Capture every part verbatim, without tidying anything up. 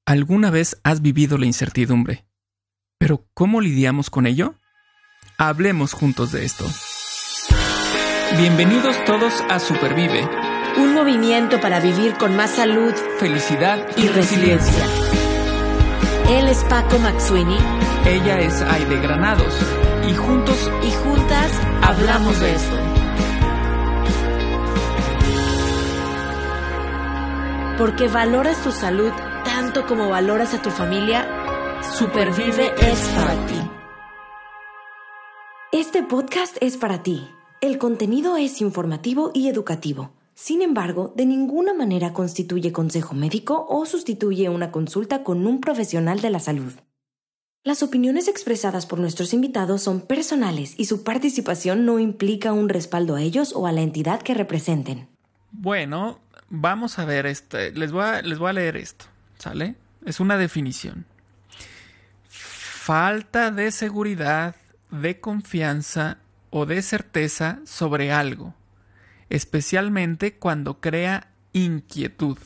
¿Alguna vez has vivido la incertidumbre? ¿Pero cómo lidiamos con ello? Hablemos juntos de esto. Bienvenidos todos a Supervive, un movimiento para vivir con más salud, felicidad y, y resiliencia. Él es Paco Maxuini. Ella es Aide Granados. Y juntos y juntas hablamos de esto. Porque valoras tu salud tanto como valoras a tu familia, Supervive es para ti. Este podcast es para ti. El contenido es informativo y educativo. Sin embargo, de ninguna manera constituye consejo médico o sustituye una consulta con un profesional de la salud. Las opiniones expresadas por nuestros invitados son personales y su participación no implica un respaldo a ellos o a la entidad que representen. Bueno, vamos a ver, este, les voy a, les voy a leer esto, ¿sale? Es una definición. Falta de seguridad, de confianza o de certeza sobre algo, especialmente cuando crea inquietud.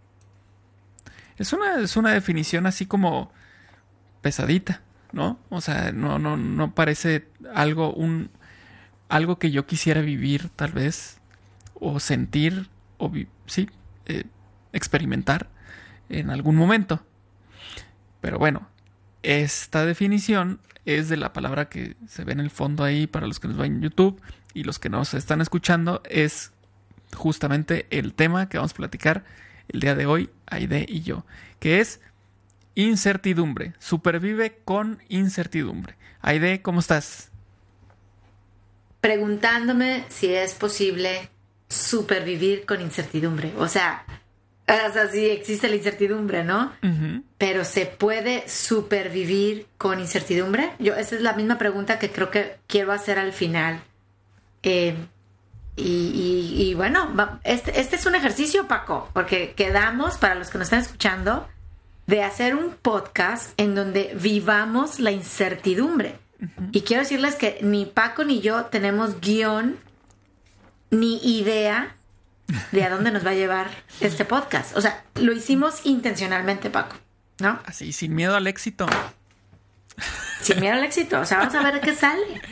Es una, es una definición así como pesadita, ¿no? O sea, no, no, no parece algo, un, algo que yo quisiera vivir, tal vez, o sentir, o vi- sí, eh, experimentar en algún momento. Pero bueno, esta definición es de la palabra que se ve en el fondo ahí para los que nos ven en YouTube y los que nos están escuchando, es justamente el tema que vamos a platicar el día de hoy, Aide y yo, que es incertidumbre. Supervive con incertidumbre. Aide, ¿cómo estás? Preguntándome si es posible supervivir con incertidumbre. O sea, o sea, sí existe la incertidumbre, ¿no? Uh-huh. Pero ¿se puede supervivir con incertidumbre? Yo, esa es la misma pregunta que creo que quiero hacer al final. Eh, y, y, y bueno, este, este es un ejercicio, Paco, porque quedamos, para los que nos están escuchando, de hacer un podcast en donde vivamos la incertidumbre. Uh-huh. Y quiero decirles que ni Paco ni yo tenemos guión ni idea de a dónde nos va a llevar este podcast. O sea, lo hicimos intencionalmente, Paco, ¿no? Así, sin miedo al éxito. Sin miedo al éxito. O sea, vamos a ver qué sale.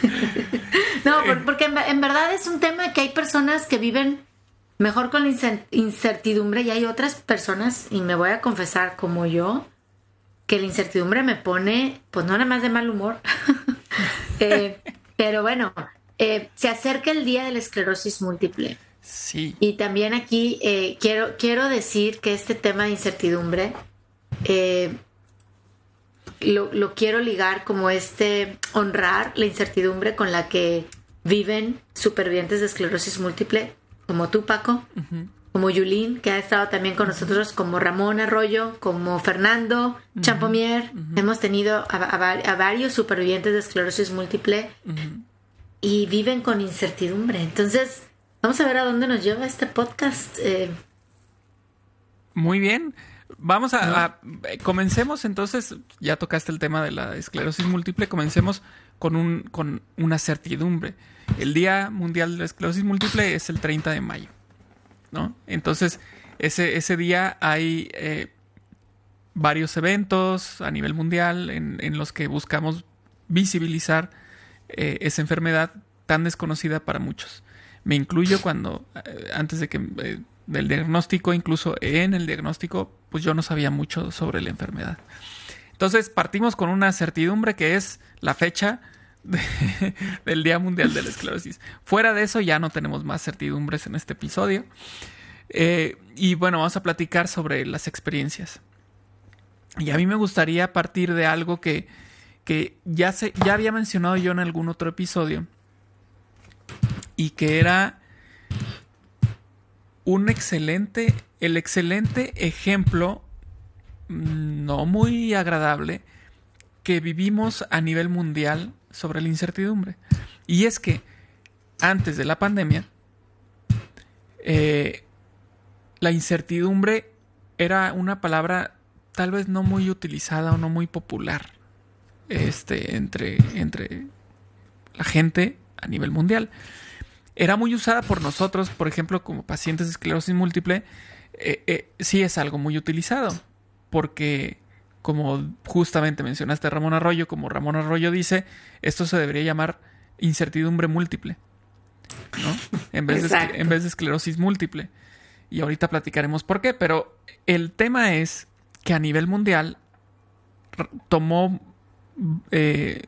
No, porque en, en verdad es un tema que hay personas que viven mejor con la incertidumbre y hay otras personas, y me voy a confesar como yo, que la incertidumbre me pone, pues no nada más de mal humor. eh, pero bueno, eh, se acerca el día de la esclerosis múltiple. Sí. Y también aquí eh, quiero, quiero decir que este tema de incertidumbre eh, lo, lo quiero ligar como este, honrar la incertidumbre con la que viven supervivientes de esclerosis múltiple, como tú, Paco, uh-huh. como Yulín, que ha estado también con uh-huh. nosotros, como Ramón Arroyo, como Fernando uh-huh. Champomier. Uh-huh. Hemos tenido a, a, a varios supervivientes de esclerosis múltiple uh-huh. y viven con incertidumbre. Entonces, vamos a ver a dónde nos lleva este podcast. Eh. Muy bien. Vamos a, a... Comencemos entonces, ya tocaste el tema de la esclerosis múltiple, comencemos con, un, con una certidumbre. El Día Mundial de la Esclerosis Múltiple es el treinta de mayo, ¿no? Entonces, ese, ese día hay eh, varios eventos a nivel mundial en, en los que buscamos visibilizar eh, esa enfermedad tan desconocida para muchos. Me incluyo cuando, eh, antes de que eh, del diagnóstico, incluso en el diagnóstico, pues yo no sabía mucho sobre la enfermedad. Entonces, partimos con una certidumbre que es la fecha de, del Día Mundial de la Esclerosis. Fuera de eso, ya no tenemos más certidumbres en este episodio. Eh, y bueno, vamos a platicar sobre las experiencias. Y a mí me gustaría partir de algo que, que ya, se, ya había mencionado yo en algún otro episodio, y que era un excelente, el excelente ejemplo, no muy agradable, que vivimos a nivel mundial sobre la incertidumbre. Y es que antes de la pandemia, eh, la incertidumbre era una palabra tal vez no muy utilizada o no muy popular este, entre, entre la gente a nivel mundial. Era muy usada por nosotros, por ejemplo, como pacientes de esclerosis múltiple, eh, eh, sí es algo muy utilizado. porque, como justamente mencionaste a Ramón Arroyo, como Ramón Arroyo dice, esto se debería llamar incertidumbre múltiple, ¿no? En vez, de, en vez de esclerosis múltiple. Y ahorita platicaremos por qué, pero el tema es que a nivel mundial tomó eh,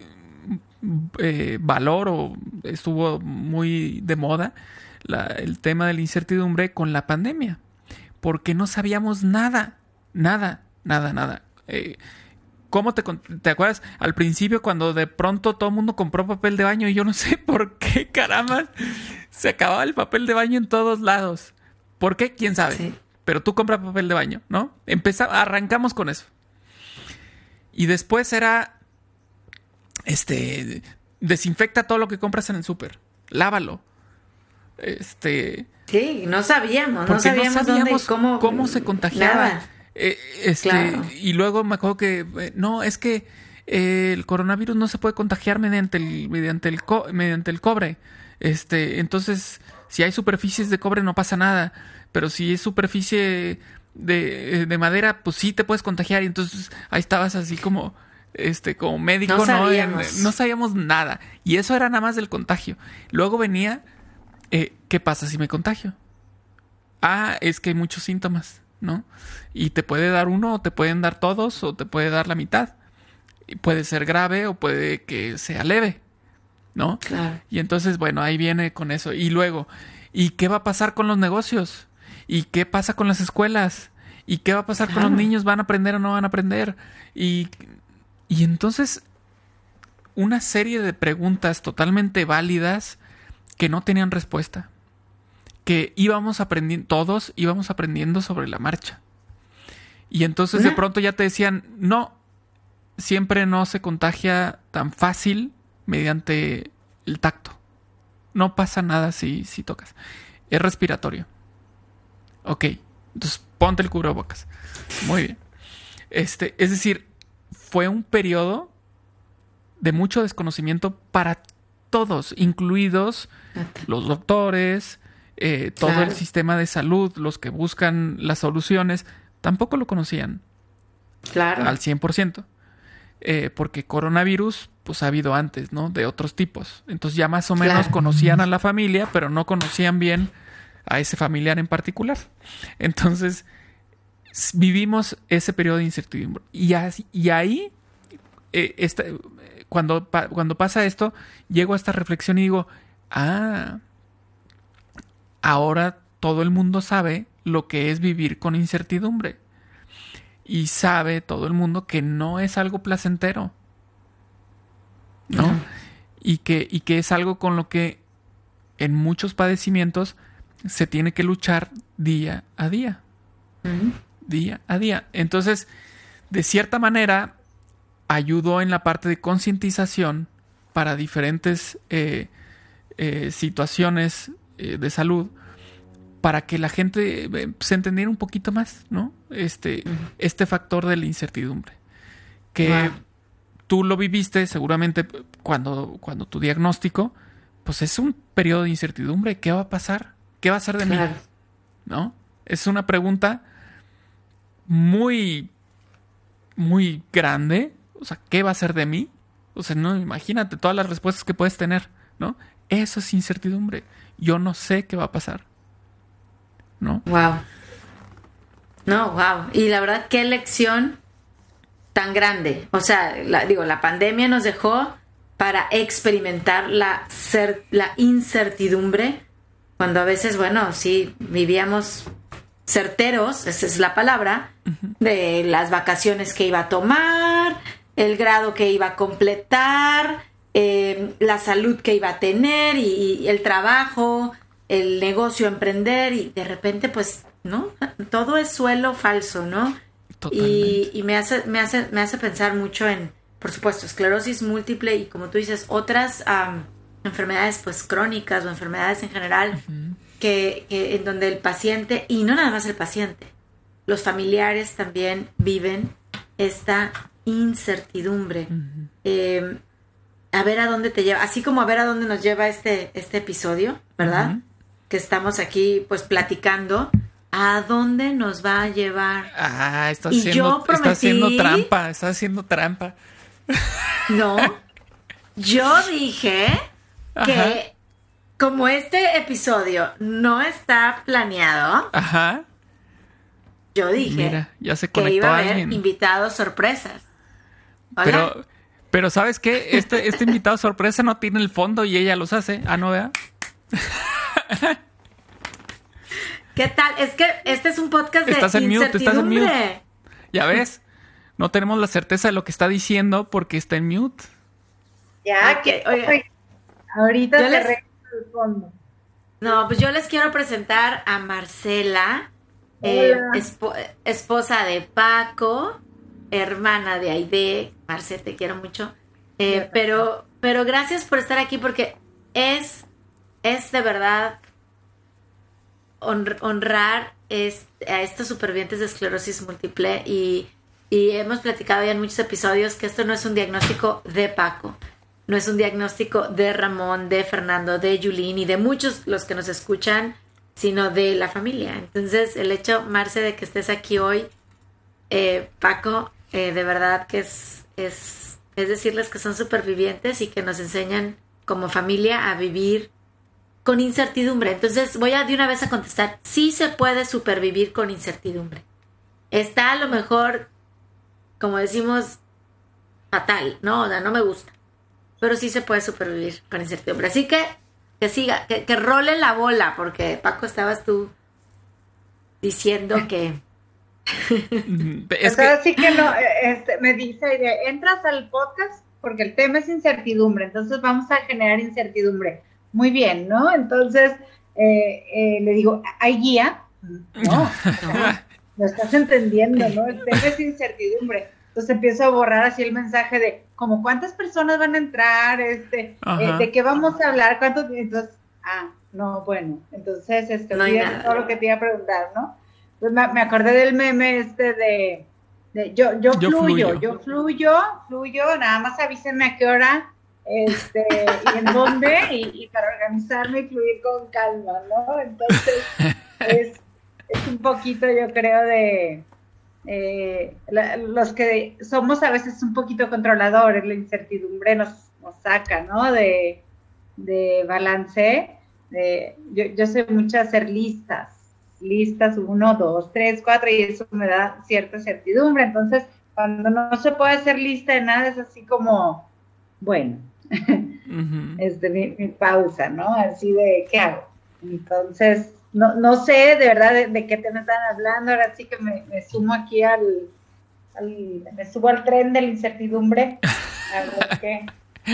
eh, valor o estuvo muy de moda la, el tema de la incertidumbre con la pandemia, porque no sabíamos nada, nada, nada, nada. Eh, ¿Cómo te, te acuerdas al principio cuando de pronto todo el mundo compró papel de baño y yo no sé por qué, caramba, se acababa el papel de baño en todos lados? ¿Por qué? ¿Quién sabe? Sí. Pero tú compras papel de baño, ¿no? Empezamos, arrancamos con eso. Y después era, este, desinfecta todo lo que compras en el súper. Lávalo. Este... Sí, no sabíamos, no sabíamos, no sabíamos dónde, cómo, cómo se contagiaba. Nada. Eh, este, claro. Y luego me acuerdo que, eh, no, es que eh, el coronavirus no se puede contagiar mediante el, mediante el, co- mediante el cobre. Este, entonces... Si hay superficies de cobre no pasa nada, pero si es superficie de, de madera, pues sí te puedes contagiar. Y entonces ahí estabas así como, este, como médico, no sabíamos, ¿no? En, no sabíamos nada. Y eso era nada más del contagio. Luego venía, eh, ¿qué pasa si me contagio? Ah, es que hay muchos síntomas, ¿no? Y te puede dar uno, o te pueden dar todos, o te puede dar la mitad. Y puede ser grave o puede que sea leve, ¿no? Claro. Y entonces, bueno, ahí viene con eso. Y luego, ¿y qué va a pasar con los negocios? ¿Y qué pasa con las escuelas? ¿Y qué va a pasar claro. con los niños? ¿Van a aprender o no van a aprender? Y, y entonces, una serie de preguntas totalmente válidas que no tenían respuesta. Que íbamos aprendiendo, todos íbamos aprendiendo sobre la marcha. Y entonces ¿Eh? de pronto ya te decían, no, siempre no se contagia tan fácil mediante el tacto. No pasa nada si, si tocas. Es respiratorio. Ok. Entonces ponte el cubrebocas. Muy bien. Este, es decir, fue un periodo de mucho desconocimiento para todos, incluidos los doctores, eh, todo claro. el sistema de salud, los que buscan las soluciones, tampoco lo conocían. Claro. Al cien por ciento. Eh, porque coronavirus, pues ha habido antes, ¿no? De otros tipos. Entonces ya más o menos claro. conocían a la familia, pero no conocían bien a ese familiar en particular. Entonces vivimos ese periodo de incertidumbre. Y, así, y ahí, eh, esta, cuando, pa, cuando pasa esto, llego a esta reflexión y digo, ah, ahora todo el mundo sabe lo que es vivir con incertidumbre. Y sabe todo el mundo que no es algo placentero, ¿no? Uh-huh. Y que, y que es algo con lo que en muchos padecimientos se tiene que luchar día a día. Uh-huh. Día a día. Entonces, de cierta manera, ayudó en la parte de concientización para diferentes eh, eh, situaciones eh, de salud, para que la gente se entendiera un poquito más, ¿no? Este, uh-huh. este factor de la incertidumbre. Que wow. tú lo viviste seguramente cuando, cuando tu diagnóstico, pues es un periodo de incertidumbre. ¿Qué va a pasar? ¿Qué va a ser de claro. mí? ¿No? Es una pregunta muy, muy grande. O sea, ¿qué va a ser de mí? O sea, no, imagínate todas las respuestas que puedes tener, ¿no? Eso es incertidumbre. Yo no sé qué va a pasar, ¿no? Wow. No, wow. Y la verdad, qué lección tan grande. O sea, la, digo, la pandemia nos dejó para experimentar la, cer- la incertidumbre, cuando a veces, bueno, sí, vivíamos certeros, esa es la palabra, uh-huh. de las vacaciones que iba a tomar, el grado que iba a completar, eh, la salud que iba a tener y, y el trabajo, el negocio, emprender, y de repente, pues, ¿no? Todo es suelo falso, ¿no? Y, y me hace, me hace, me hace pensar mucho en, por supuesto, esclerosis múltiple y, como tú dices, otras um, enfermedades, pues, crónicas o enfermedades en general, uh-huh. que, que en donde el paciente, y no nada más el paciente, los familiares también viven esta incertidumbre. Uh-huh. Eh, a ver a dónde te lleva, así como a ver a dónde nos lleva este, este episodio, ¿verdad? Uh-huh. Que estamos aquí, pues, platicando. ¿a dónde nos va a llevar? Ah, está Y haciendo, yo prometí... está haciendo trampa, está haciendo trampa. No, yo dije Ajá. que como este episodio no está planeado, Ajá. yo dije Mira, ya se que conectó iba a haber alguien. invitados sorpresas. Hola. Pero, pero ¿sabes qué? Este, este invitado sorpresa no tiene el fondo y ella los hace. Ah, no, vea. ¿Qué tal? Es que este es un podcast de Estás en mute, estás en incertidumbre. mute. Ya ves, no tenemos la certeza de lo que está diciendo porque está en mute. Ya, Ok, que oiga. oye, ahorita Yo te les- regreso el fondo. No, pues yo les quiero presentar a Marcela, eh, Hola. espo- esposa de Paco, hermana de Aide. Marce, te quiero mucho. Eh, Yo pero, pero gracias por estar aquí porque es, es de verdad honr- honrar es- a estos supervivientes de esclerosis múltiple y, y hemos platicado ya en muchos episodios que esto no es un diagnóstico de Paco, no es un diagnóstico de Ramón, de Fernando, de Yulín y de muchos los que nos escuchan, sino de la familia. Entonces, el hecho, Marce, de que estés aquí hoy, eh, Paco, eh, de verdad que es, es, es decirles que son supervivientes y que nos enseñan como familia a vivir con incertidumbre. Entonces, voy a de una vez a contestar, sí se puede supervivir con incertidumbre. Está a lo mejor, como decimos, fatal, ¿no? O sea, no me gusta. Pero sí se puede supervivir con incertidumbre. Así que, que siga, que, que role la bola, porque Paco, estabas tú diciendo que... Es O sea, que, así que no, eh, este, me dice, Aide, entras al podcast porque el tema es incertidumbre, entonces vamos a generar incertidumbre. Muy bien, ¿no? Entonces eh, eh, le digo, ¿hay guía? No, lo estás entendiendo, ¿no? El tema es incertidumbre. Entonces empiezo a borrar así el mensaje de como cuántas personas van a entrar, este, Ajá. eh, de qué vamos a hablar, cuántos, entonces, ah, no, bueno, entonces, este, No hay olvídate nada. todo lo que te iba a preguntar, ¿no? Entonces me, me acordé del meme este de, de yo, yo, Yo fluyo, fluyo. yo fluyo, fluyo, nada más avísenme a qué hora, este, y en dónde, y, y para organizarme y fluir con calma, ¿no? Entonces, es, es un poquito, yo creo, de eh, la- los que somos a veces un poquito controladores, la incertidumbre nos, nos saca, ¿no? De, de balance. De, yo, yo sé mucho hacer listas, listas uno, dos, tres, cuatro, y eso me da cierta certidumbre. Entonces, cuando no se puede hacer lista de nada, es así como, bueno, ujú. este, mi, mi pausa, ¿no? Así de, ¿qué hago? Entonces, no, no sé de verdad de, de qué tema están hablando, ahora sí que me, me sumo aquí al, al, me subo al tren de la incertidumbre, a ver qué.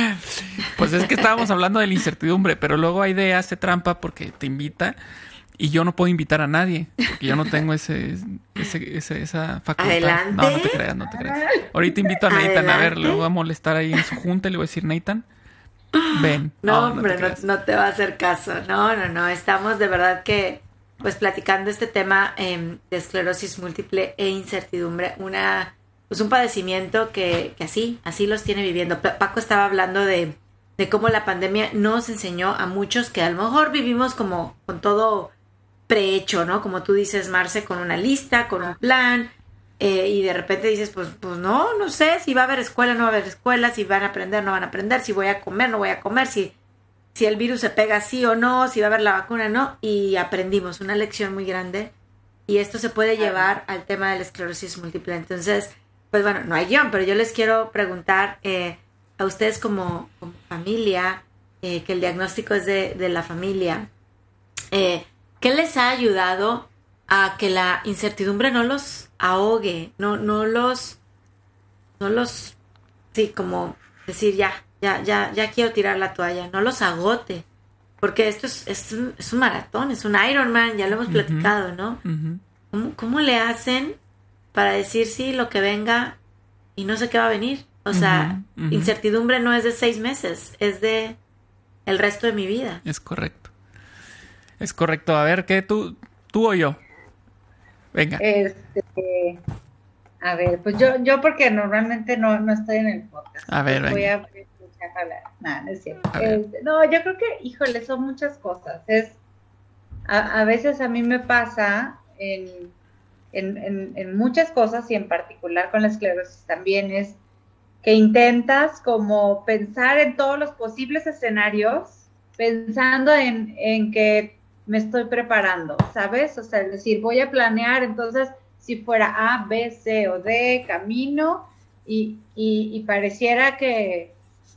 Pues es que estábamos hablando de la incertidumbre, pero luego Aide hace trampa porque te invita y yo no puedo invitar a nadie, porque yo no tengo ese, ese, ese- esa facultad. Adelante. No, no te creas, no te creas. Ahorita invito a Nathan, a ver, Adelante. le voy a molestar ahí en su junta y le voy a decir, Nathan, ven. No, te hombre, no, creas. no te va a hacer caso. No, no, no. Estamos de verdad que, pues, platicando este tema eh, de esclerosis múltiple e incertidumbre, una, pues, un padecimiento que, que así, así los tiene viviendo. Pa- Paco estaba hablando de, de cómo la pandemia nos enseñó a muchos que a lo mejor vivimos como con todo prehecho, ¿no? Como tú dices, Marce, con una lista, con un plan, eh, y de repente dices, pues, pues no, no sé si va a haber escuela, no va a haber escuela, si van a aprender, no van a aprender, si voy a comer, no voy a comer, si, si el virus se pega sí o no, si va a haber la vacuna, no, y aprendimos una lección muy grande, y esto se puede llevar al tema de la esclerosis múltiple. Entonces, pues bueno, no hay guión, pero yo les quiero preguntar eh, a ustedes como, como familia, eh, que el diagnóstico es de, de la familia, eh, ¿qué les ha ayudado a que la incertidumbre no los ahogue, no, no los, no los, sí, como decir ya, ya, ya, ya quiero tirar la toalla, no los agote, porque esto es, es, un, es un maratón, es un Ironman, ya lo hemos Ujú. platicado, ¿no? Ujú. ¿Cómo, cómo le hacen para decir sí lo que venga y no sé qué va a venir? O sea, Ujú, ujú. incertidumbre no es de seis meses, es de el resto de mi vida. Es correcto. Es correcto. A ver, ¿qué tú, tú o yo? Venga. Este, a ver, pues yo, yo porque normalmente no, no estoy en el podcast. A ver, Voy venga. a escuchar hablar. No, no es cierto. A ver. Este, no, yo creo que, híjole, son muchas cosas. Es, a, a veces a mí me pasa en, en, en, en muchas cosas y en particular con la esclerosis también es que intentas como pensar en todos los posibles escenarios, pensando en, en que me estoy preparando, ¿sabes? O sea, es decir, voy a planear, entonces, si fuera A, B, C o D, camino, y, y, y pareciera que,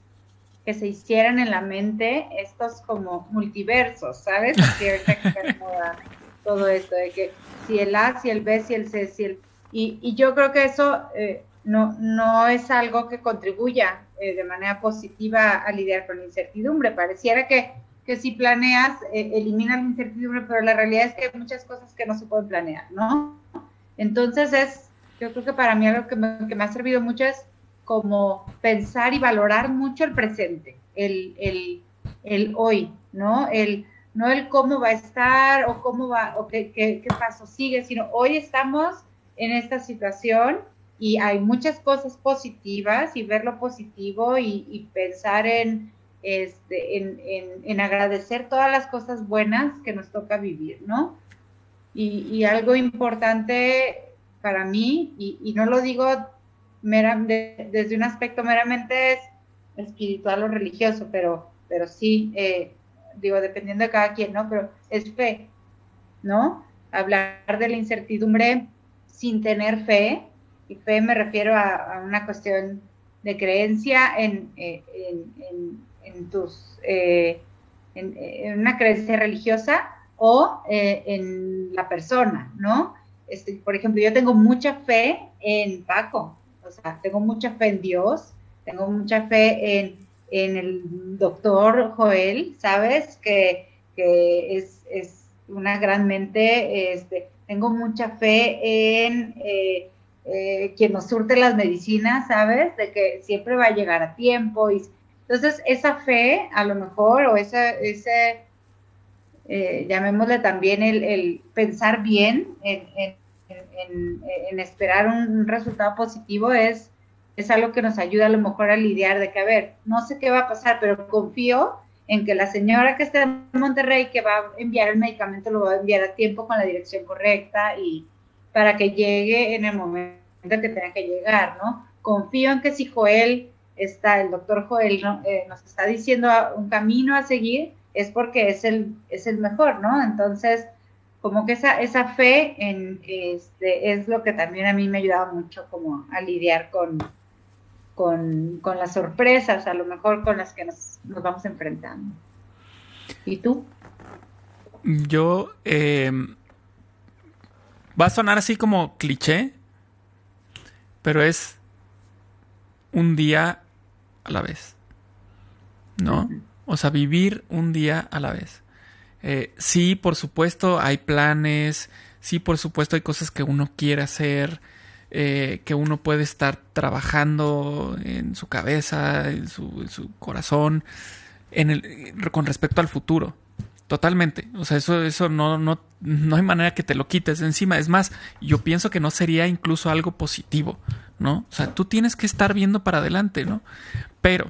que se hicieran en la mente estos como multiversos, ¿sabes? Así ahorita que está de moda todo esto, de que si el A, si el B, si el C, si el... Y, y yo creo que eso eh, no, no es algo que contribuya eh, de manera positiva a lidiar con la incertidumbre. Pareciera que que si planeas, eh, eliminas la incertidumbre, pero la realidad es que hay muchas cosas que no se pueden planear, ¿no? Entonces es, yo creo que para mí algo que me, que me ha servido mucho es como pensar y valorar mucho el presente, el, el, el hoy, ¿no? El, no el cómo va a estar o cómo va, o qué, qué, qué paso sigue, sino hoy estamos en esta situación y hay muchas cosas positivas y ver lo positivo y, y pensar en Este, en, en, en agradecer todas las cosas buenas que nos toca vivir, ¿no? Y, y algo importante para mí, y, y no lo digo mera, de, desde un aspecto meramente espiritual o religioso, pero, pero sí, eh, digo, dependiendo de cada quien, ¿no? Pero es fe, ¿no? Hablar de la incertidumbre sin tener fe, y fe me refiero a, a una cuestión de creencia en, en, en en tus eh, en, en una creencia religiosa o eh, en la persona, ¿no? Este, por ejemplo, yo tengo mucha fe en Paco, o sea, tengo mucha fe en Dios, tengo mucha fe en, en el doctor Joel, ¿sabes? Que, que es, es una gran mente, este, tengo mucha fe en eh, eh, quien nos surte las medicinas, ¿sabes? De que siempre va a llegar a tiempo y entonces, esa fe, a lo mejor, o ese, ese eh, llamémosle también el, el pensar bien, en, en, en, en esperar un resultado positivo, es, es algo que nos ayuda a lo mejor a lidiar de que, a ver, no sé qué va a pasar, pero confío en que la señora que está en Monterrey, que va a enviar el medicamento, lo va a enviar a tiempo con la dirección correcta y para que llegue en el momento que tenga que llegar, ¿no? Confío en que si Joel... está el doctor Joel ¿no? eh, nos está diciendo un camino a seguir, es porque es el, es el mejor, ¿no? Entonces, como que esa, esa fe en este, es lo que también a mí me ha ayudado mucho como a lidiar con, con, con las sorpresas, a lo mejor con las que nos, nos vamos enfrentando. ¿Y tú? Yo, eh, va a sonar así como cliché, pero es un día a la vez, ¿no? O sea, vivir un día a la vez. Eh, sí, por supuesto, hay planes, sí, por supuesto, hay cosas que uno quiere hacer, eh, que uno puede estar trabajando en su cabeza, en su, en su corazón, en el, con respecto al futuro. Totalmente. O sea, eso, eso no, no, no hay manera que te lo quites de encima. Es más, yo pienso que no sería incluso algo positivo, ¿no? O sea, tú tienes que estar viendo para adelante, ¿no? Pero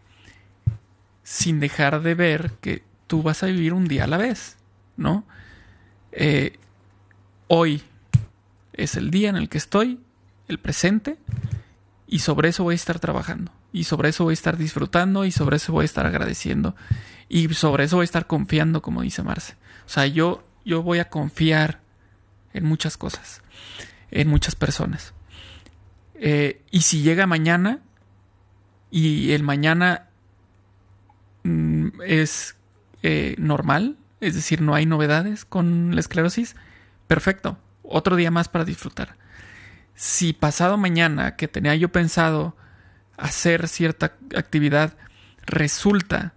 sin dejar de ver que tú vas a vivir un día a la vez, ¿no? Eh, hoy es el día en el que estoy, el presente, y sobre eso voy a estar trabajando. Y sobre eso voy a estar disfrutando y sobre eso voy a estar agradeciendo. Y sobre eso voy a estar confiando, como dice Marce. O sea, yo, yo voy a confiar en muchas cosas, en muchas personas. Eh, y si llega mañana y el mañana mm, es eh, normal, es decir, no hay novedades con la esclerosis, perfecto. Otro día más para disfrutar. Si pasado mañana, que tenía yo pensado hacer cierta actividad, resulta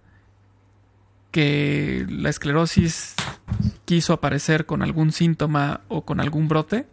que la esclerosis quiso aparecer con algún síntoma o con algún brote,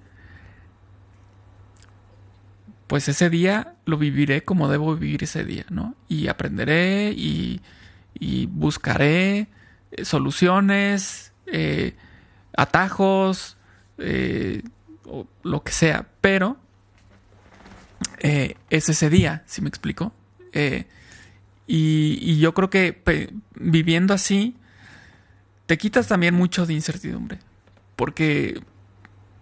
pues ese día lo viviré como debo vivir ese día, ¿no? Y aprenderé y, y buscaré soluciones, eh, atajos, eh, o lo que sea, pero eh, es ese día, ¿sí me explico? Eh, y, y yo creo que pe, viviendo así te quitas también mucho de incertidumbre, porque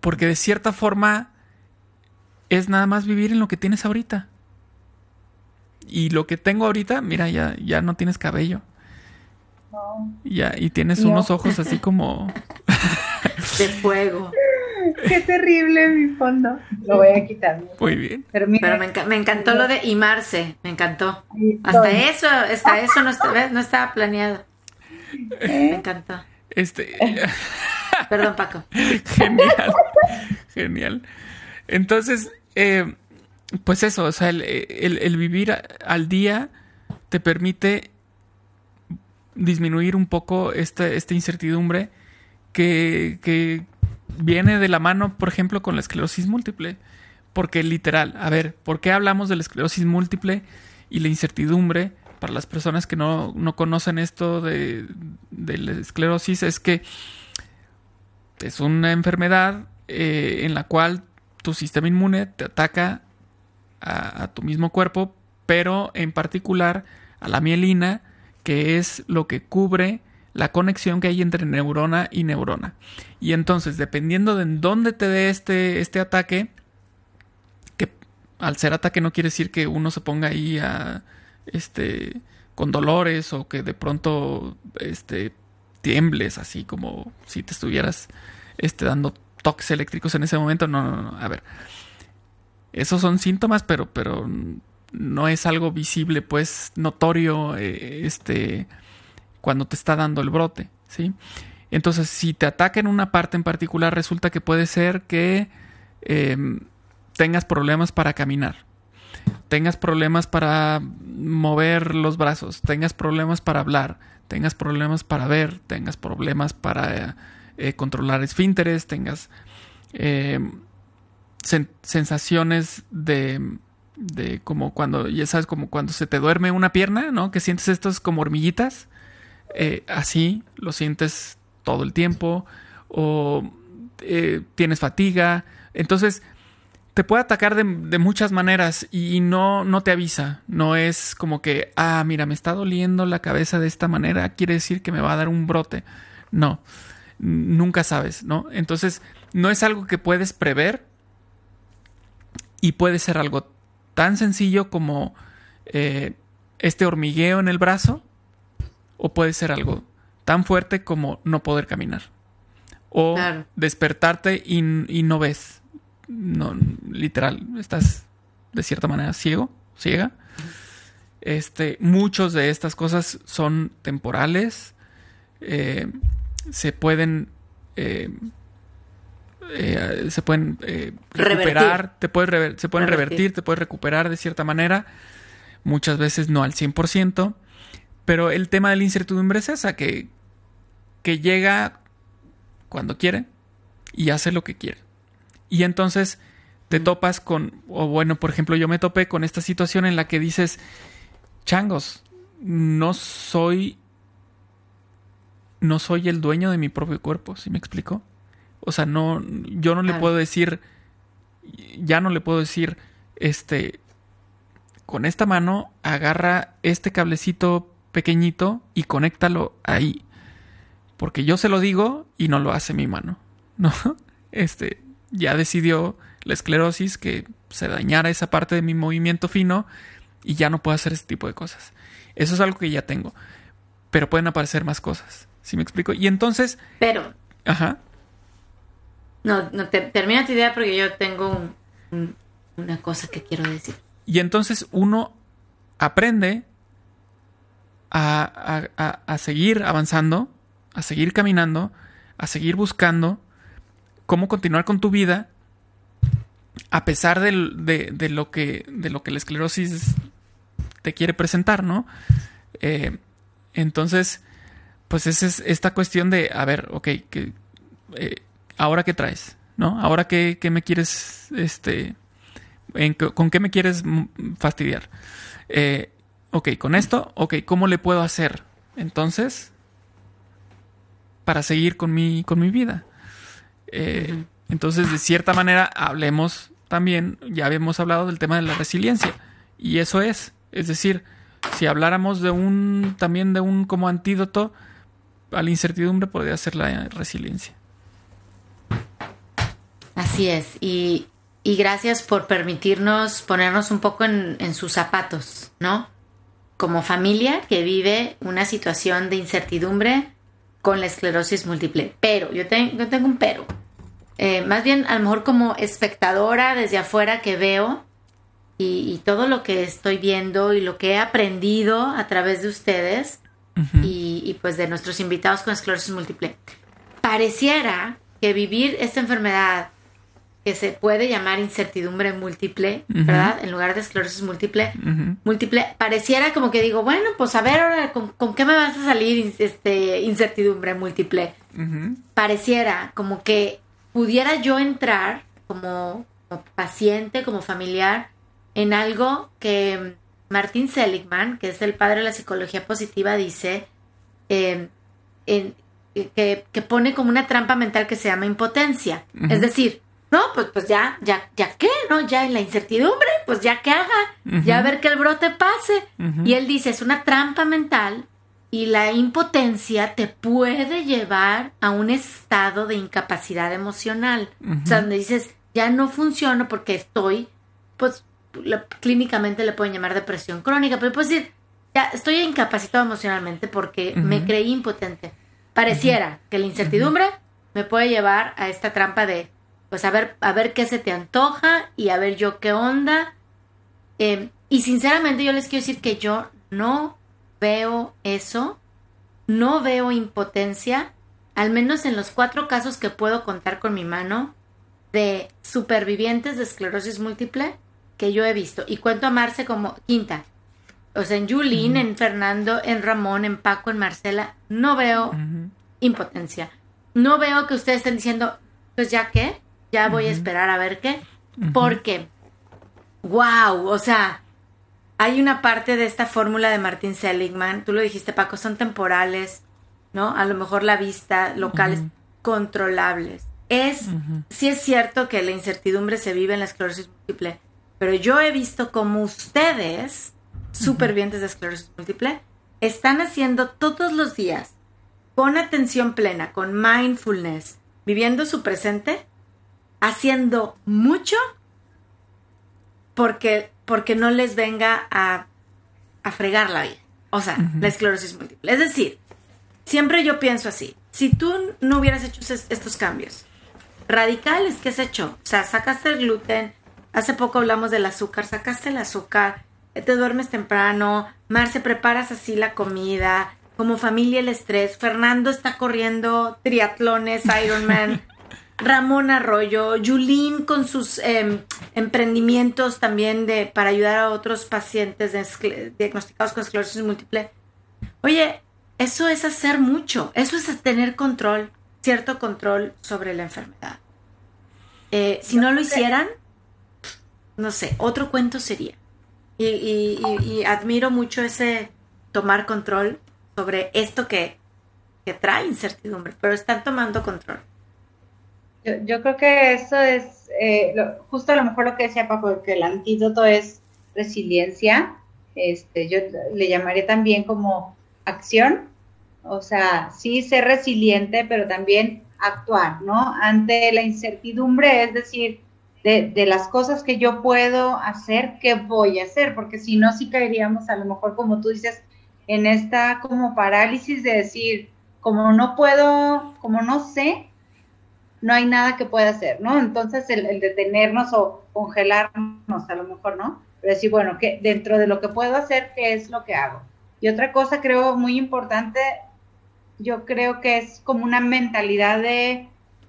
Porque de cierta forma es nada más vivir en lo que tienes ahorita. Y lo que tengo ahorita, mira, ya, ya no tienes cabello. No. Ya, y tienes No. unos ojos así como... De fuego. Qué terrible mi fondo. Lo voy a quitar. Muy bien. Pero mira, Pero me, enca- me encantó lo de imarse, me encantó. ahí Hasta estoy. eso, hasta eso no, está- ¿ves? No estaba planeado. Me ¿Eh? encantó. Este... Perdón, Paco. Genial. Genial. Entonces, eh, pues eso, o sea, el, el- el vivir a- al día te permite disminuir un poco esta, esta incertidumbre que, que viene de la mano, por ejemplo, con la esclerosis múltiple. Porque literal, a ver, ¿por qué hablamos de la esclerosis múltiple y la incertidumbre? Para las personas que no, no conocen esto de, de la esclerosis, es que es una enfermedad eh, en la cual tu sistema inmune te ataca a, a tu mismo cuerpo, pero en particular a la mielina, que es lo que cubre la conexión que hay entre neurona y neurona. Y entonces, dependiendo de en dónde te dé este, este ataque, que al ser ataque no quiere decir que uno se ponga ahí a, este, con dolores o que de pronto este, tiembles así como si te estuvieras este, dando toques eléctricos en ese momento. No, no, no. A ver. Esos son síntomas, pero, pero no es algo visible, pues, notorio, eh, este, cuando te está dando el brote, ¿sí? Entonces, si te ataca en una parte en particular, resulta que puede ser que eh, tengas problemas para caminar, tengas problemas para mover los brazos, tengas problemas para hablar, tengas problemas para ver, tengas problemas para eh, controlar esfínteres, tengas eh, sen- sensaciones de, de como cuando, ya sabes, como cuando se te duerme una pierna, ¿no? Que sientes estos como hormiguitas, eh, así lo sientes todo el tiempo, o eh, tienes fatiga. Entonces te puede atacar de, de muchas maneras y no, no te avisa. No es como que, ah, mira, me está doliendo la cabeza de esta manera, quiere decir que me va a dar un brote. No, nunca sabes, ¿no? Entonces, no es algo que puedes prever y puede ser algo tan sencillo como eh, este hormigueo en el brazo, o puede ser algo tan fuerte como no poder caminar. O Claro. despertarte y, y no ves. No, literal, estás de cierta manera ciego, ciega. Este, muchos de estas cosas son temporales. Eh, se pueden eh, eh, se pueden eh, recuperar, Revertir. te puedes rever- se pueden revertir. Revertir. te puedes recuperar de cierta manera. Muchas veces no al cien por ciento. Pero el tema de la incertidumbre es esa, que, que llega cuando quiere y hace lo que quiere. Y entonces te topas con, o bueno, por ejemplo, yo me topé con esta situación en la que dices, changos, no soy, no soy el dueño de mi propio cuerpo, ¿sí me explico? O sea, no, yo no le Claro. puedo decir, ya no le puedo decir, este, con esta mano agarra este cablecito pequeñito y conéctalo ahí. Porque yo se lo digo y no lo hace mi mano, ¿no? Este, ya decidió la esclerosis que se dañara esa parte de mi movimiento fino y ya no puedo hacer ese tipo de cosas. Eso es algo que ya tengo. Pero pueden aparecer más cosas, ¿sí me explico? Y entonces, Pero, ajá, no, no te, termina tu idea porque yo tengo un- un- una cosa que quiero decir. y entonces uno aprende a, a, a, a seguir avanzando, a seguir caminando, a seguir buscando cómo continuar con tu vida a pesar del- de, de lo que de lo que la esclerosis te quiere presentar, ¿no? Eh, entonces, pues esa es esta cuestión de, a ver, ok, que, eh, ¿ahora qué traes? ¿No? ¿Ahora qué, qué me quieres, este, en qué- con qué me quieres mm, fastidiar? Eh, ok, con esto, ok, ¿cómo le puedo hacer? Entonces, para seguir con mi, con mi vida. Eh, Ujú. Entonces, de cierta manera, hablemos también, ya habíamos hablado del tema de la resiliencia. Y eso es, es decir, si habláramos de un, también de un como antídoto a la incertidumbre, podría ser la resiliencia. Así es, y, y gracias por permitirnos ponernos un poco en, en sus zapatos, ¿no? Como familia que vive una situación de incertidumbre con la esclerosis múltiple. Pero, yo, te, yo tengo un pero. Eh, más bien, a lo mejor como espectadora desde afuera que veo y, y todo lo que estoy viendo y lo que he aprendido a través de ustedes uh-huh. y, y pues de nuestros invitados con esclerosis múltiple, pareciera que vivir esta enfermedad que se puede llamar incertidumbre múltiple, uh-huh. ¿verdad? En lugar de esclerosis múltiple, uh-huh. múltiple, pareciera como que digo, bueno, pues a ver ahora, ¿con, con qué me vas a salir este, incertidumbre múltiple? Uh-huh. Pareciera como que pudiera yo entrar como, como paciente, como familiar, en algo que Martin Seligman, que es el padre de la psicología positiva, dice, eh, en, que, que pone como una trampa mental que se llama impotencia. Uh-huh. Es decir, no, pues, pues ya, ya, ya qué, ¿no? Ya en la incertidumbre, pues ya que haga, uh-huh. ya a ver que el brote pase. Uh-huh. Y él dice, es una trampa mental y la impotencia te puede llevar a un estado de incapacidad emocional. Uh-huh. O sea, donde dices, ya no funciono porque estoy, pues, la, clínicamente le pueden llamar depresión crónica, pero puedes decir, ya estoy incapacitado emocionalmente porque uh-huh. me creí impotente. Pareciera uh-huh. que la incertidumbre uh-huh. me puede llevar a esta trampa de pues a ver, a ver qué se te antoja y a ver yo qué onda. Eh, y sinceramente yo les quiero decir que yo no veo eso, no veo impotencia, al menos en los cuatro casos que puedo contar con mi mano de supervivientes de esclerosis múltiple que yo he visto. Y cuento a Marce como quinta. O sea, en Yulín, uh-huh. en Fernando, en Ramón, en Paco, en Marcela, no veo uh-huh. impotencia. No veo que ustedes estén diciendo, pues ya qué, ya voy uh-huh. a esperar a ver qué, uh-huh. porque, wow, o sea, hay una parte de esta fórmula de Martin Seligman, tú lo dijiste, Paco, son temporales, ¿no? A lo mejor la vista, locales, uh-huh. controlables. Es, uh-huh. sí es cierto que la incertidumbre se vive en la esclerosis múltiple, pero yo he visto como ustedes, supervivientes uh-huh. de esclerosis múltiple, están haciendo todos los días, con atención plena, con mindfulness, viviendo su presente, haciendo mucho porque, porque no les venga a, a fregar la vida. O sea, uh-huh. la esclerosis múltiple. Es decir, siempre yo pienso así. Si tú no hubieras hecho estos cambios radicales que has hecho, o sea, sacaste el gluten, hace poco hablamos del azúcar, sacaste el azúcar, te duermes temprano, Marce, preparas así la comida, como familia el estrés, Fernando está corriendo triatlones, Ironman, Ramón Arroyo, Yulín con sus eh, emprendimientos también de para ayudar a otros pacientes de escle- diagnosticados con esclerosis múltiple. Oye, eso es hacer mucho, eso es tener control, cierto control sobre la enfermedad. Eh, si no lo hicieran, no sé, otro cuento sería. Y, y, y, y admiro mucho ese tomar control sobre esto que, que trae incertidumbre, pero están tomando control. Yo, yo creo que eso es eh, lo, justo a lo mejor lo que decía Paco, que el antídoto es resiliencia. Este, yo le llamaría también como acción, o sea, sí ser resiliente, pero también actuar, ¿no? Ante la incertidumbre, es decir, de, de las cosas que yo puedo hacer, ¿qué voy a hacer? Porque si no, sí caeríamos a lo mejor, como tú dices, en esta como parálisis de decir, como no puedo, como no sé, no hay nada que pueda hacer, ¿no? Entonces el, el detenernos o congelarnos a lo mejor, ¿no? Pero decir, bueno, que dentro de lo que puedo hacer, ¿qué es lo que hago? Y otra cosa creo muy importante, yo creo que es como una mentalidad de,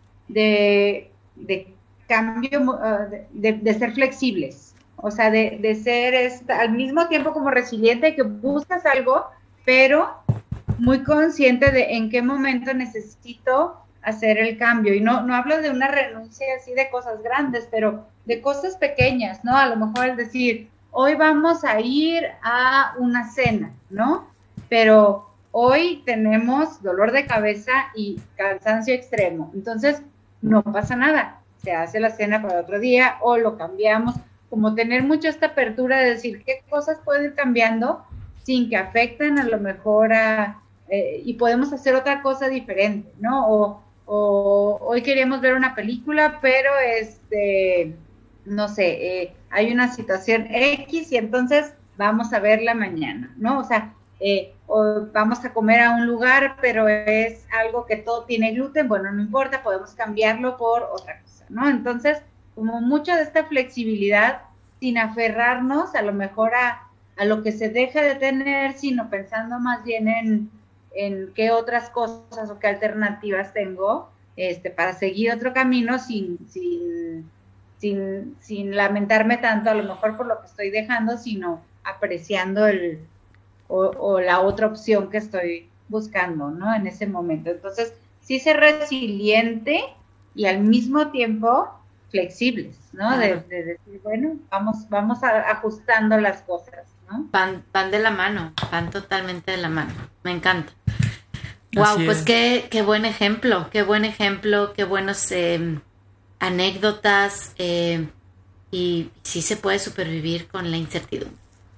de, de cambio, uh, de, de, de ser flexibles, o sea, de, de ser esta, al mismo tiempo como resiliente, que buscas algo, pero muy consciente de en qué momento necesito hacer el cambio. Y no, no hablo de una renuncia así de cosas grandes, pero de cosas pequeñas, ¿no? A lo mejor es decir, hoy vamos a ir a una cena, ¿no? Pero hoy tenemos dolor de cabeza y cansancio extremo. Entonces, no pasa nada. Se hace la cena para otro día o lo cambiamos. Como tener mucho esta apertura de decir qué cosas pueden ir cambiando sin que afecten a lo mejor a... Eh, y podemos hacer otra cosa diferente, ¿no? O o hoy queríamos ver una película, pero este, no sé, eh, hay una situación X y entonces vamos a verla mañana, ¿no? O sea, eh, o vamos a comer a un lugar, pero es algo que todo tiene gluten, bueno, no importa, podemos cambiarlo por otra cosa, ¿no? Entonces, como mucha de esta flexibilidad, sin aferrarnos a lo mejor a, a lo que se deja de tener, sino pensando más bien en, en qué otras cosas o qué alternativas tengo este, para seguir otro camino sin, sin, sin, sin lamentarme tanto a lo mejor por lo que estoy dejando, sino apreciando el o, o la otra opción que estoy buscando, ¿no? En ese momento. Entonces, sí ser resiliente y al mismo tiempo flexibles, ¿no? Claro. De, de decir, bueno, vamos, vamos a, ajustando las cosas, ¿no? Van, van de la mano, van totalmente de la mano. Me encanta. Wow, pues qué, qué buen ejemplo, qué buen ejemplo, qué buenos eh, anécdotas eh, y sí se puede supervivir con la incertidumbre.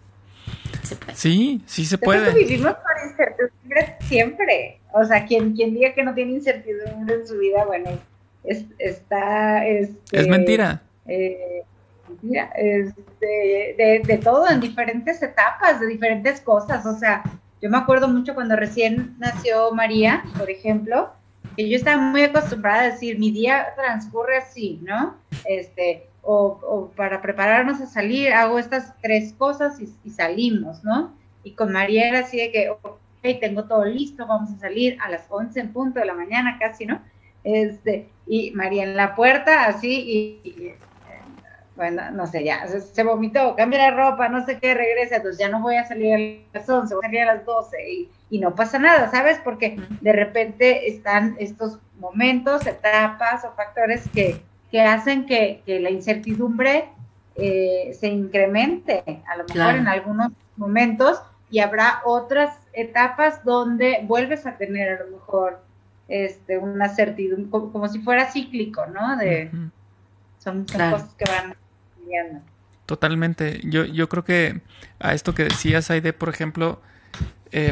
Se puede. Sí, sí se puede. Vivimos con incertidumbre siempre. O sea, quien, quien diga que no tiene incertidumbre en su vida, bueno, es, está... Este, es mentira. Eh, mentira. Este, de, de todo, en diferentes etapas, de diferentes cosas. O sea, yo me acuerdo mucho cuando recién nació María, por ejemplo, que yo estaba muy acostumbrada a decir, mi día transcurre así, ¿no? Este... O, o para prepararnos a salir, hago estas tres cosas y, y salimos, ¿no? Y con María era así de que, ok, tengo todo listo, vamos a salir a las once en punto de la mañana casi, ¿no? Este, y María en la puerta, así, y, y bueno, no sé, ya, se, se vomitó, cambia la ropa, no sé qué, regresa, entonces ya no voy a salir a las once, voy a salir a las doce, y, y no pasa nada, ¿sabes? Porque de repente están estos momentos, etapas o factores que que hacen que, que la incertidumbre eh, se incremente, a lo mejor claro. En algunos momentos, y habrá otras etapas donde vuelves a tener a lo mejor este, una certidumbre, como, como si fuera cíclico, ¿no? De, uh-huh. Son, son claro. Cosas que van cambiando. Totalmente. Yo, yo creo que a esto que decías, Aide, por ejemplo, eh,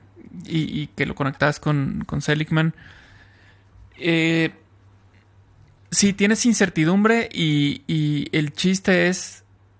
y, y que lo conectabas con, con Seligman, eh, sí, tienes incertidumbre y, y el chiste es,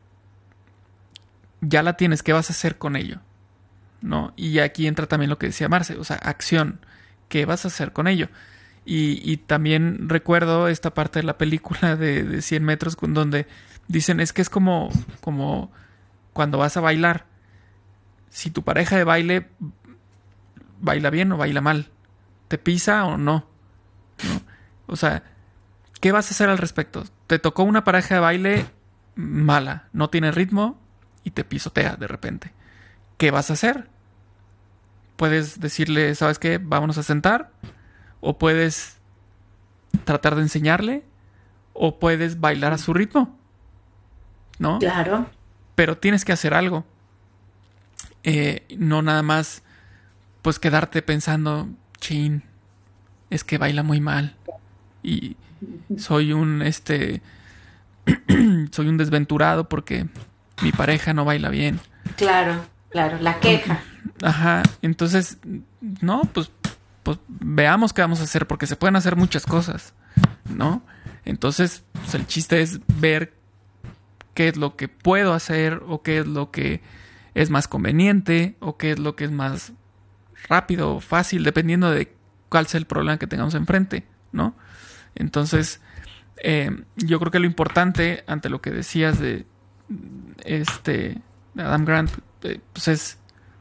ya la tienes, ¿qué vas a hacer con ello? ¿No? Y aquí entra también lo que decía Marce, o sea, acción, ¿qué vas a hacer con ello? Y, y también recuerdo esta parte de la película de, de cien metros donde dicen, es que es como, como cuando vas a bailar. Si tu pareja de baile baila bien o baila mal, ¿te pisa o no? ¿No? O sea, ¿qué vas a hacer al respecto? Te tocó una pareja de baile mala, no tiene ritmo y te pisotea de repente. ¿Qué vas a hacer? Puedes decirle, ¿sabes qué? Vámonos a sentar. O puedes tratar de enseñarle. O puedes bailar a su ritmo. ¿No? Claro. Pero tienes que hacer algo. Eh, no nada más, pues quedarte pensando, chin, es que baila muy mal. Y soy un este soy un desventurado porque mi pareja no baila bien. Claro, claro, la queja. Ajá, entonces no, pues pues veamos qué vamos a hacer porque se pueden hacer muchas cosas, ¿no? Entonces, pues el chiste es ver qué es lo que puedo hacer o qué es lo que es más conveniente o qué es lo que es más rápido o fácil dependiendo de cuál sea el problema que tengamos enfrente, ¿no? Entonces, eh, yo creo que lo importante ante lo que decías de este de Adam Grant, eh, pues es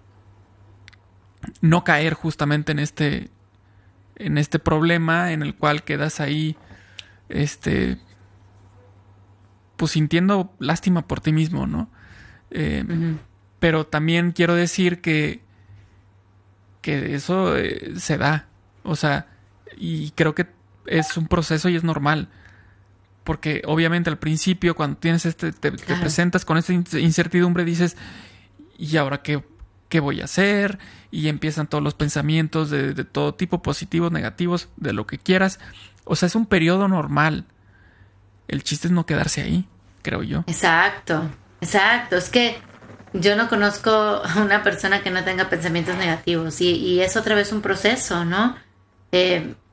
no caer justamente en este en este problema en el cual quedas ahí, este, pues sintiendo lástima por ti mismo, ¿no? Eh, uh-huh. Pero también quiero decir que que eso eh, se da, o sea, y creo que es un proceso y es normal. Porque obviamente al principio cuando tienes este te, te claro. presentas con esta incertidumbre dices, ¿y ahora qué, qué voy a hacer? Y empiezan todos los pensamientos de, de todo tipo, positivos, negativos, de lo que quieras. O sea, es un periodo normal. El chiste es no quedarse ahí, creo yo. Exacto, exacto. Es que yo no conozco a una persona que no tenga pensamientos negativos y, y es otra vez un proceso, ¿no? Eh,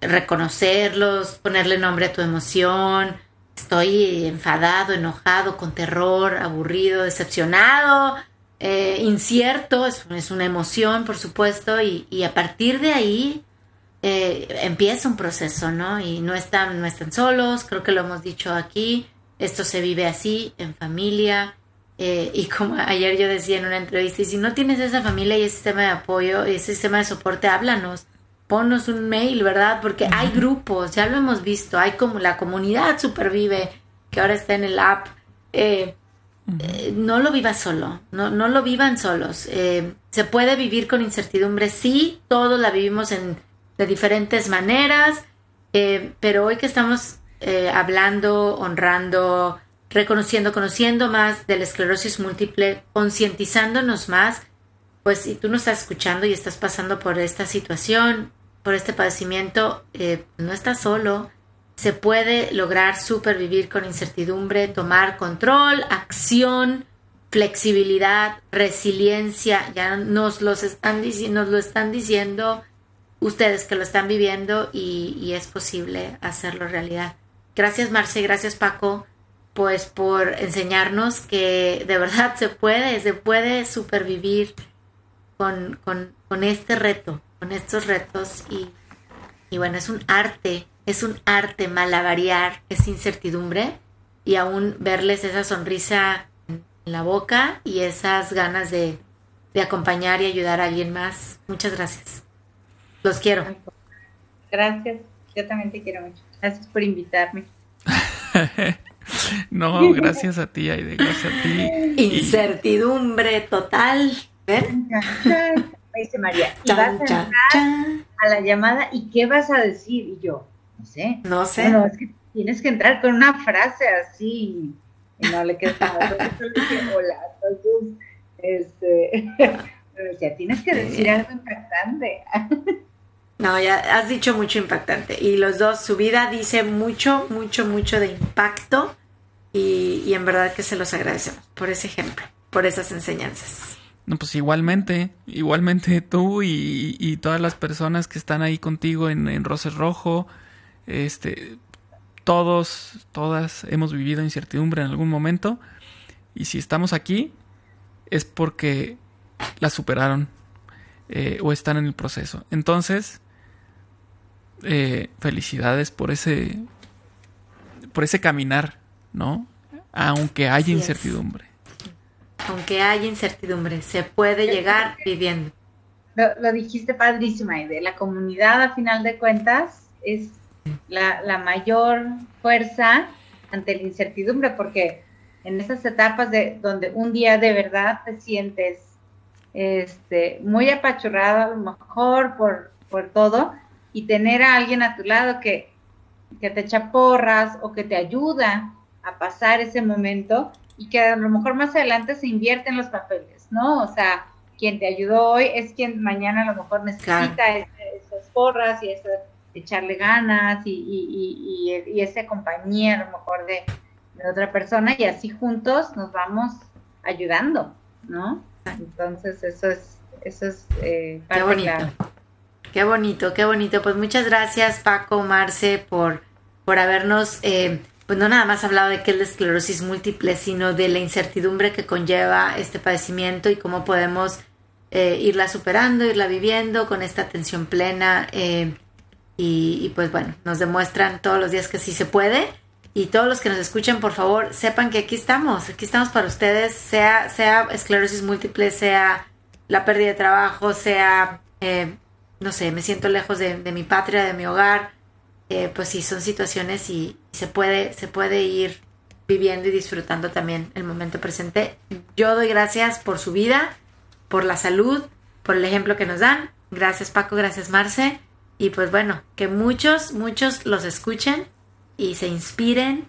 reconocerlos, ponerle nombre a tu emoción. Estoy enfadado, enojado, con terror, aburrido, decepcionado, eh, incierto, es, es una emoción, por supuesto, y, y a partir de ahí eh, empieza un proceso, ¿no? Y no están, no están solos, creo que lo hemos dicho aquí, esto se vive así, en familia, eh, y como ayer yo decía en una entrevista, y si no tienes esa familia y ese sistema de apoyo y ese sistema de soporte, háblanos. Ponnos un mail, ¿verdad? Porque hay grupos, ya lo hemos visto, hay como la comunidad Supervive, que ahora está en el app. Eh, uh-huh. eh, no lo vivas solo, no, no lo vivan solos. Eh, se puede vivir con incertidumbre, sí, todos la vivimos en, de diferentes maneras, eh, pero hoy que estamos eh, hablando, honrando, reconociendo, conociendo más de la esclerosis múltiple, concientizándonos más, pues si tú nos estás escuchando y estás pasando por esta situación, por este padecimiento, eh, no estás solo. Se puede lograr supervivir con incertidumbre, tomar control, acción, flexibilidad, resiliencia. Ya nos, los están, nos lo están diciendo ustedes que lo están viviendo y, y es posible hacerlo realidad. Gracias, Marce, gracias, Paco, pues por enseñarnos que de verdad se puede, se puede supervivir con, con, con este reto, con estos retos y, y bueno, es un arte, es un arte malabarear esa incertidumbre y aún verles esa sonrisa en la boca y esas ganas de, de acompañar y ayudar a alguien más. Muchas gracias. Los quiero. Gracias, yo también te quiero mucho. Gracias por invitarme. No, gracias a ti, Aide, gracias a ti. Incertidumbre total. ¿Ver? Me dice María, y vas a entrar a la llamada y ¿qué vas a decir? Y yo, no sé. No sé. Bueno, es que tienes que entrar con una frase así y no le quedas nada. Entonces le dije, hola. Entonces, este, me decía, tienes que decir algo impactante. No, ya has dicho mucho impactante. Y los dos, su vida dice mucho, mucho, mucho de impacto y, y en verdad que se los agradecemos por ese ejemplo, por esas enseñanzas. No, pues igualmente, igualmente tú y, y todas las personas que están ahí contigo en, en Roses Rojo, este, todos, todas hemos vivido incertidumbre en algún momento y si estamos aquí es porque la superaron eh, o están en el proceso. Entonces, eh, felicidades por ese, por ese caminar, ¿no? Aunque haya Así incertidumbre. Es. Aunque haya incertidumbre, se puede llegar viviendo. Lo, lo dijiste padrísima, Aide. La comunidad, a final de cuentas, es la, la mayor fuerza ante la incertidumbre, porque en esas etapas de donde un día de verdad te sientes este, muy apachurrado, a lo mejor por, por todo, y tener a alguien a tu lado que, que te echa porras o que te ayuda a pasar ese momento, y que a lo mejor más adelante se invierten los papeles, ¿no? O sea, quien te ayudó hoy es quien mañana a lo mejor necesita claro. ese, esas porras y ese, echarle ganas y, y, y, y esa compañía a lo mejor de, de otra persona, y así juntos nos vamos ayudando, ¿no? Entonces eso es, eso es eh, parte qué bonito, clave. Qué bonito, qué bonito. Pues muchas gracias, Paco, Marce, por, por habernos... Eh, pues no nada más hablado de qué es la esclerosis múltiple, sino de la incertidumbre que conlleva este padecimiento y cómo podemos eh, irla superando, irla viviendo con esta atención plena eh, y, y pues bueno, nos demuestran todos los días que sí se puede y todos los que nos escuchen, por favor, sepan que aquí estamos, aquí estamos para ustedes, sea, sea esclerosis múltiple, sea la pérdida de trabajo, sea, eh, no sé, me siento lejos de, de mi patria, de mi hogar. Eh, pues sí, son situaciones y se puede, se puede ir viviendo y disfrutando también el momento presente. Yo doy gracias por su vida, por la salud, por el ejemplo que nos dan. Gracias, Paco, gracias, Marce. Y pues bueno, que muchos, muchos los escuchen y se inspiren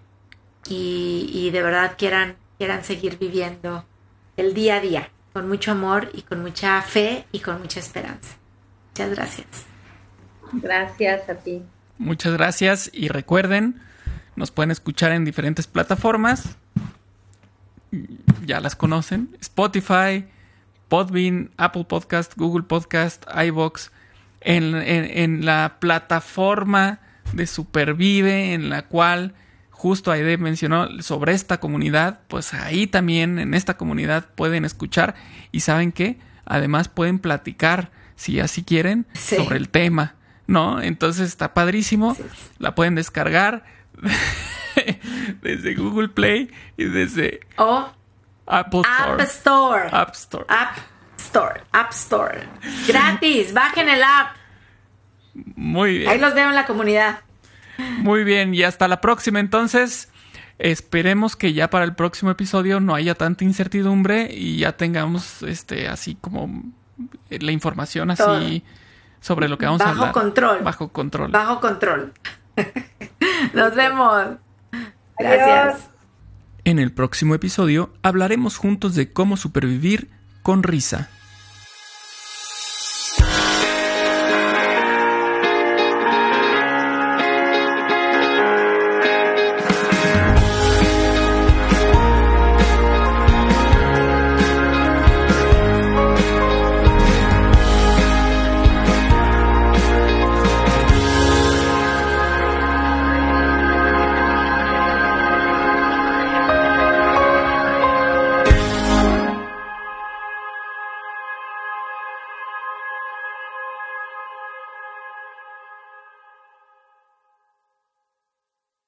y, y de verdad quieran, quieran seguir viviendo el día a día con mucho amor y con mucha fe y con mucha esperanza. Muchas gracias. Gracias a ti. Muchas gracias y recuerden, nos pueden escuchar en diferentes plataformas, ya las conocen, Spotify, Podbean, Apple Podcast, Google Podcast, iVoox, en, en, en la plataforma de Supervive, en la cual justo Aide mencionó sobre esta comunidad, pues ahí también en esta comunidad pueden escuchar y ¿saben qué? Además pueden platicar, si así quieren, sí. sobre el tema, ¿no? Entonces está padrísimo, sí. La pueden descargar desde Google Play y desde oh, Apple Store. App Store. App Store. App Store. App Store. Gratis, bajen el app. Muy bien. Ahí los veo en la comunidad. Muy bien, y hasta la próxima entonces. Esperemos que ya para el próximo episodio no haya tanta incertidumbre y ya tengamos este así como la información así Todo. sobre lo que vamos Bajo a hablar. Bajo control. Bajo control. Bajo control. Nos vemos. Gracias. Adiós. En el próximo episodio hablaremos juntos de cómo supervivir con risa.